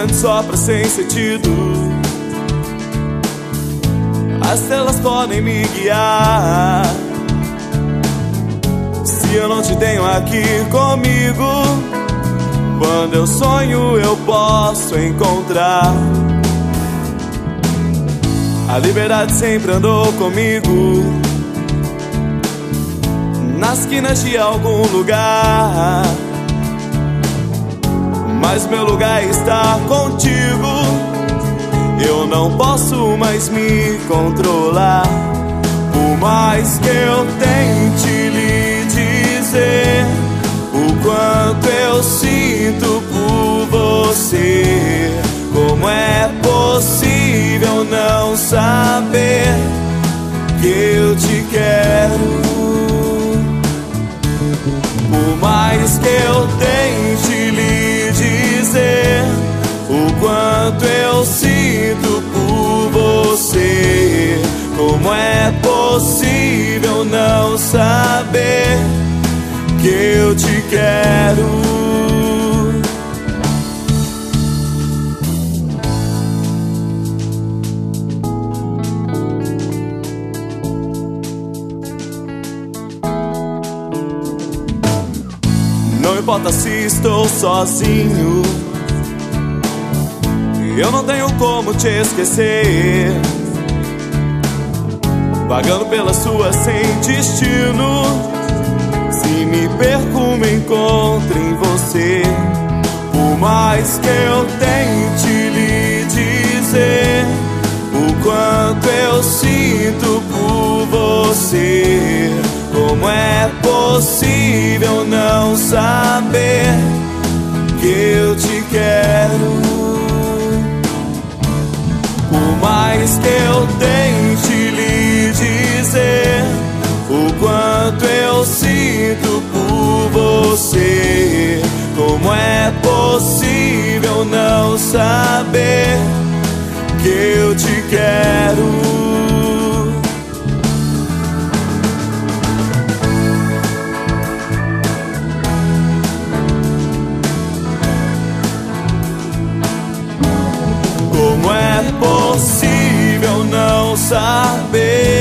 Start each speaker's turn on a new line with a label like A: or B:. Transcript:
A: vento sopra sem sentido. As estrelas podem me guiar. Se eu não te tenho aqui comigo, quando eu sonho eu posso encontrar. A liberdade sempre andou comigo, nas esquinas de algum lugar. Mas meu lugar está contigo. Eu não posso mais me controlar. Por mais que eu tente lhe dizer o quanto eu sinto por você, como é possível não saber que eu te quero? Por mais que eu tente lhe dizer o quanto eu sinto por você, como é possível não saber que eu te quero? Não importa se estou sozinho, eu não tenho como te esquecer. Vagando pelas ruas sem destino, se me perco me encontro em você. Por mais que eu tente lhe dizer o quanto eu sinto por você, como é possível não saber que eu te quero? Por mais que eu tente lhe dizer o quanto eu sinto por você, como é possível não saber que eu te quero? Como é possível não saber